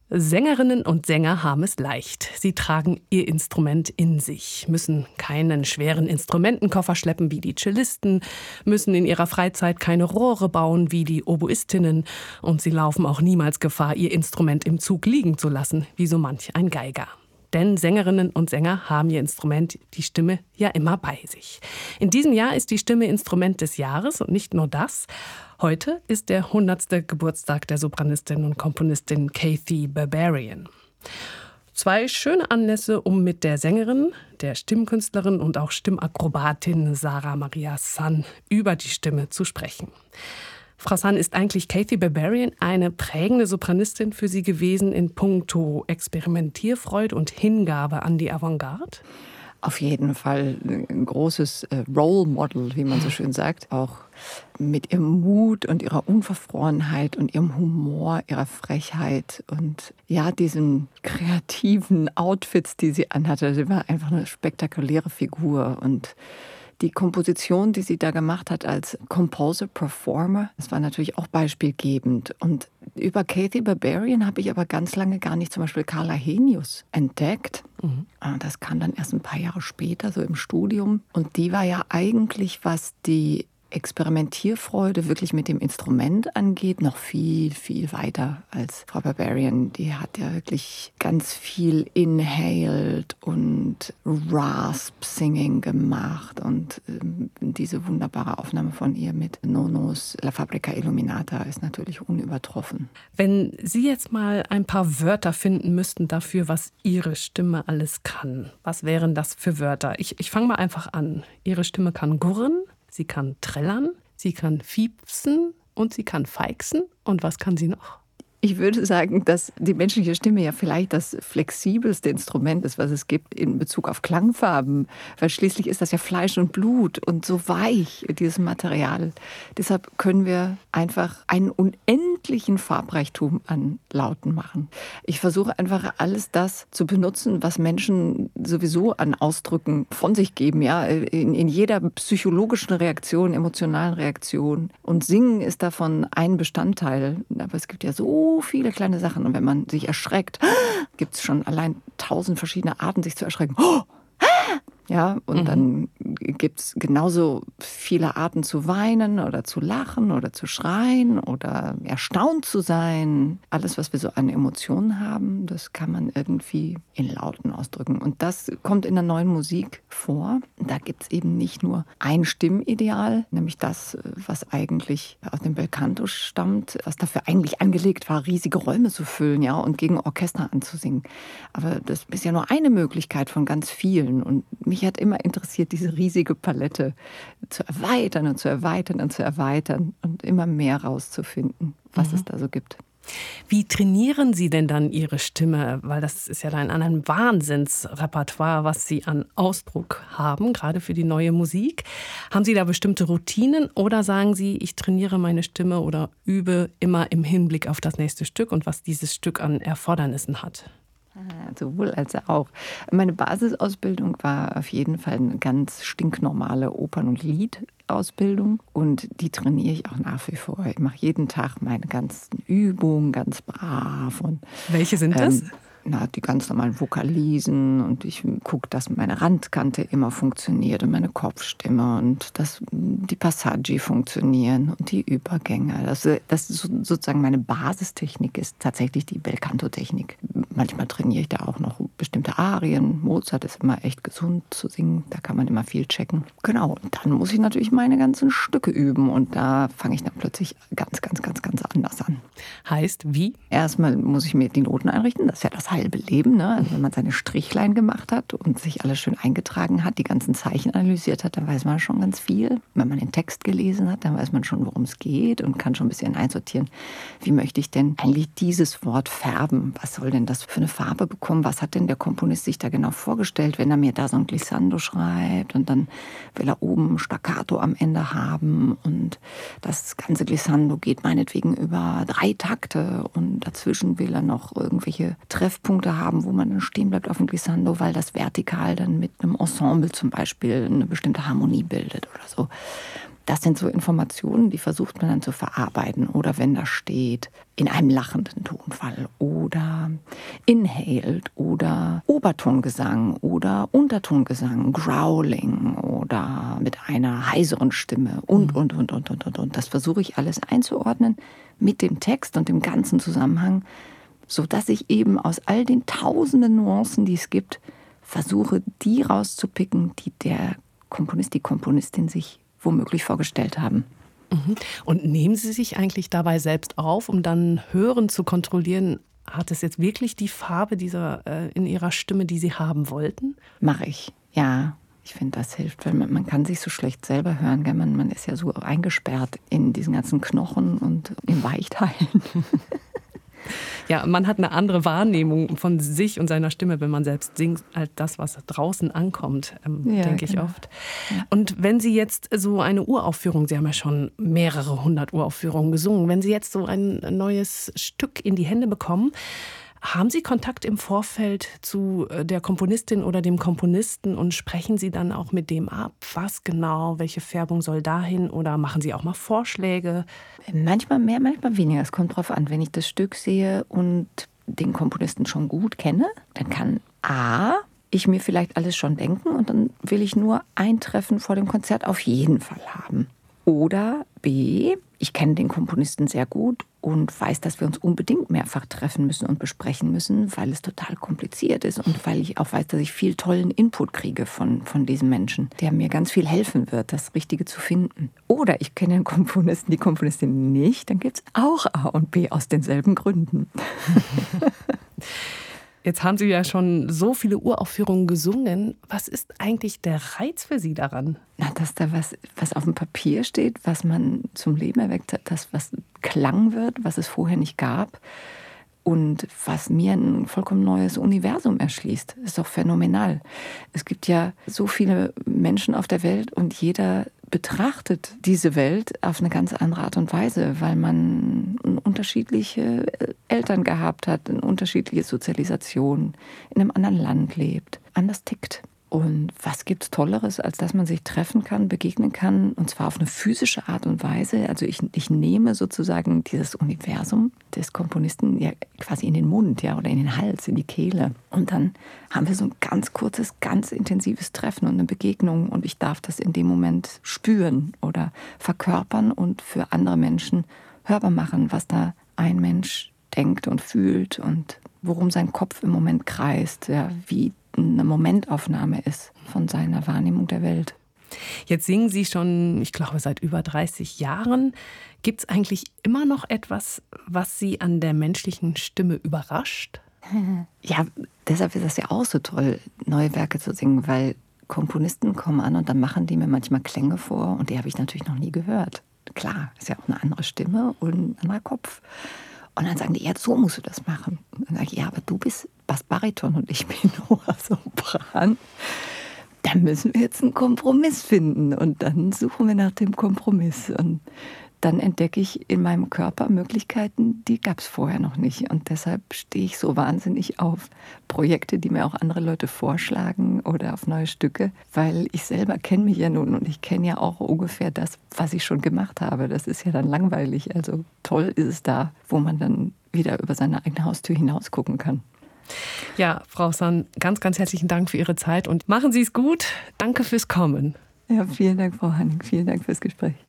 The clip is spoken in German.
Sängerinnen und Sänger haben es leicht. Sie tragen ihr Instrument in sich, müssen keinen schweren Instrumentenkoffer schleppen wie die Cellisten, müssen in ihrer Freizeit keine Rohre bauen wie die Oboistinnen und sie laufen auch niemals Gefahr, ihr Instrument im Zug liegen zu lassen, wie so manch ein Geiger. Denn Sängerinnen und Sänger haben ihr Instrument, die Stimme, ja immer bei sich. In diesem Jahr ist die Stimme Instrument des Jahres und nicht nur das. Heute ist der 100. Geburtstag der Sopranistin und Komponistin Kathy Barbarian. 2 schöne Anlässe, um mit der Sängerin, der Stimmkünstlerin und auch Stimmakrobatin Sarah Maria Sun über die Stimme zu sprechen. Frau Sun, ist eigentlich Kathy Barbarian eine prägende Sopranistin für Sie gewesen in puncto Experimentierfreude und Hingabe an die Avantgarde? Auf jeden Fall ein großes Role Model, wie man so schön sagt. Auch mit ihrem Mut und ihrer Unverfrorenheit und ihrem Humor, ihrer Frechheit und ja, diesen kreativen Outfits, die sie anhatte. Sie war einfach eine spektakuläre Figur und die Komposition, die sie da gemacht hat als Composer-Performer, das war natürlich auch beispielgebend. Und über Kathy Barbarian habe ich aber ganz lange gar nicht zum Beispiel Carla Henius entdeckt. Das kam dann erst ein paar Jahre später, so im Studium. Und die war ja eigentlich, was die Experimentierfreude wirklich mit dem Instrument angeht, noch viel, viel weiter als Frau Barbarian. Die hat ja wirklich ganz viel inhaled und Rasp-Singing gemacht und diese wunderbare Aufnahme von ihr mit Nonos La Fabbrica Illuminata ist natürlich unübertroffen. Wenn Sie jetzt mal ein paar Wörter finden müssten dafür, was Ihre Stimme alles kann, was wären das für Wörter? Ich fange mal einfach an. Ihre Stimme kann gurren. Sie kann trällern, sie kann fiepsen und sie kann feixen. Und was kann sie noch? Ich würde sagen, dass die menschliche Stimme ja vielleicht das flexibelste Instrument ist, was es gibt in Bezug auf Klangfarben. Weil schließlich ist das ja Fleisch und Blut und so weich, dieses Material. Deshalb können wir einfach einen unendlichen Farbreichtum an Lauten machen. Ich versuche einfach alles das zu benutzen, was Menschen sowieso an Ausdrücken von sich geben. Ja? In jeder psychologischen Reaktion, emotionalen Reaktion. Und Singen ist davon ein Bestandteil. Aber es gibt ja so viele kleine Sachen. Und wenn man sich erschreckt, gibt es schon allein 1000 verschiedene Arten, sich zu erschrecken. Ja, und dann gibt es genauso viele Arten zu weinen oder zu lachen oder zu schreien oder erstaunt zu sein. Alles, was wir so an Emotionen haben, das kann man irgendwie in Lauten ausdrücken. Und das kommt in der neuen Musik vor. Da gibt es eben nicht nur ein Stimmideal, nämlich das, was eigentlich aus dem Belcanto stammt, was dafür eigentlich angelegt war, riesige Räume zu füllen, ja, und gegen Orchester anzusingen. Aber das ist ja nur eine Möglichkeit von ganz vielen. Und mich hat immer interessiert, diese riesige Palette zu erweitern und zu erweitern und zu erweitern und immer mehr rauszufinden, was es da so gibt. Wie trainieren Sie denn dann Ihre Stimme? Weil das ist ja dann ein Wahnsinnsrepertoire, was Sie an Ausdruck haben, gerade für die neue Musik. Haben Sie da bestimmte Routinen oder sagen Sie, ich trainiere meine Stimme oder übe immer im Hinblick auf das nächste Stück und was dieses Stück an Erfordernissen hat? Sowohl als auch. Meine Basisausbildung war auf jeden Fall eine ganz stinknormale Opern- und Liedausbildung und die trainiere ich auch nach wie vor. Ich mache jeden Tag meine ganzen Übungen ganz brav. Und, welche sind das? Die ganz normalen Vokalisen und ich gucke, dass meine Randkante immer funktioniert und meine Kopfstimme und dass die Passaggi funktionieren und die Übergänge. Das sozusagen meine Basistechnik ist tatsächlich die Belcanto-Technik. Manchmal trainiere ich da auch noch bestimmte Arien. Mozart ist immer echt gesund zu singen, da kann man immer viel checken. Genau, und dann muss ich natürlich meine ganzen Stücke üben und da fange ich dann plötzlich ganz anders an. Heißt wie? Erstmal muss ich mir die Noten einrichten, das ist ja das halbe Leben, ne? Also wenn man seine Strichlein gemacht hat und sich alles schön eingetragen hat, die ganzen Zeichen analysiert hat, dann weiß man schon ganz viel. Wenn man den Text gelesen hat, dann weiß man schon, worum es geht und kann schon ein bisschen einsortieren. Wie möchte ich denn eigentlich dieses Wort färben? Was soll denn das für eine Farbe bekommen? Was hat denn der Komponist sich da genau vorgestellt, wenn er mir da so ein Glissando schreibt und dann will er oben Staccato am Ende haben und das ganze Glissando geht meinetwegen über 3 Takte und dazwischen will er noch irgendwelche Treffpunkte haben, wo man dann stehen bleibt auf dem Glissando, weil das vertikal dann mit einem Ensemble zum Beispiel eine bestimmte Harmonie bildet oder so. Das sind so Informationen, die versucht man dann zu verarbeiten. Oder wenn da steht, in einem lachenden Tonfall oder inhaled oder Obertongesang oder Untertongesang, Growling oder mit einer heiseren Stimme und. Das versuche ich alles einzuordnen mit dem Text und dem ganzen Zusammenhang, sodass ich eben aus all den tausenden Nuancen, die es gibt, versuche, die rauszupicken, die der Komponist, die Komponistin sich womöglich vorgestellt haben. Und nehmen Sie sich eigentlich dabei selbst auf, um dann Hören zu kontrollieren, hat es jetzt wirklich die Farbe in Ihrer Stimme, die Sie haben wollten? Mache ich, ja. Ich finde, das hilft, weil man kann sich so schlecht selber hören. Gell? Man ist ja so eingesperrt in diesen ganzen Knochen und in Weichteilen. Ja, man hat eine andere Wahrnehmung von sich und seiner Stimme, wenn man selbst singt, als das, was draußen ankommt, denke ich oft. Ja. Und wenn Sie jetzt so eine Uraufführung, Sie haben ja schon mehrere 100 Uraufführungen gesungen, wenn Sie jetzt so ein neues Stück in die Hände bekommen, haben Sie Kontakt im Vorfeld zu der Komponistin oder dem Komponisten und sprechen Sie dann auch mit dem ab, was genau, welche Färbung soll dahin, oder machen Sie auch mal Vorschläge? Manchmal mehr, manchmal weniger. Es kommt drauf an. Wenn ich das Stück sehe und den Komponisten schon gut kenne, dann kann ich mir vielleicht alles schon denken und dann will ich nur ein Treffen vor dem Konzert auf jeden Fall haben. Oder B, ich kenne den Komponisten sehr gut und weiß, dass wir uns unbedingt mehrfach treffen müssen und besprechen müssen, weil es total kompliziert ist und weil ich auch weiß, dass ich viel tollen Input kriege von diesem Menschen, der mir ganz viel helfen wird, das Richtige zu finden. Oder ich kenne den Komponisten, die Komponistin nicht, dann gibt es auch A und B aus denselben Gründen. Jetzt haben Sie ja schon so viele Uraufführungen gesungen. Was ist eigentlich der Reiz für Sie daran? Na, dass da was auf dem Papier steht, was man zum Leben erweckt hat, das, was Klang wird, was es vorher nicht gab und was mir ein vollkommen neues Universum erschließt. Das ist doch phänomenal. Es gibt ja so viele Menschen auf der Welt und jeder betrachtet diese Welt auf eine ganz andere Art und Weise, weil man unterschiedliche Eltern gehabt hat, eine unterschiedliche Sozialisation, in einem anderen Land lebt, anders tickt. Und was gibt's Tolleres, als dass man sich treffen kann, begegnen kann, und zwar auf eine physische Art und Weise. Also ich nehme sozusagen dieses Universum des Komponisten ja quasi in den Mund, ja, oder in den Hals, in die Kehle. Und dann haben wir so ein ganz kurzes, ganz intensives Treffen und eine Begegnung und ich darf das in dem Moment spüren oder verkörpern und für andere Menschen hörbar machen, was da ein Mensch denkt und fühlt und worum sein Kopf im Moment kreist, ja, wie eine Momentaufnahme ist von seiner Wahrnehmung der Welt. Jetzt singen Sie schon, ich glaube, seit über 30 Jahren. Gibt es eigentlich immer noch etwas, was Sie an der menschlichen Stimme überrascht? Ja, deshalb ist das ja auch so toll, neue Werke zu singen, weil Komponisten kommen an und dann machen die mir manchmal Klänge vor und die habe ich natürlich noch nie gehört. Klar, ist ja auch eine andere Stimme und ein anderer Kopf. Und dann sagen die, ja, so musst du das machen. Und dann sage ich, ja, aber du bist Bassbariton und ich bin Sopran. Da müssen wir jetzt einen Kompromiss finden. Und dann suchen wir nach dem Kompromiss. Und dann entdecke ich in meinem Körper Möglichkeiten, die gab es vorher noch nicht. Und deshalb stehe ich so wahnsinnig auf Projekte, die mir auch andere Leute vorschlagen oder auf neue Stücke, weil ich selber kenne mich ja nun und ich kenne ja auch ungefähr das, was ich schon gemacht habe. Das ist ja dann langweilig. Also toll ist es da, wo man dann wieder über seine eigene Haustür hinaus gucken kann. Ja, Frau San, ganz, ganz herzlichen Dank für Ihre Zeit und machen Sie es gut. Danke fürs Kommen. Ja, vielen Dank, Frau Hanning. Vielen Dank fürs Gespräch.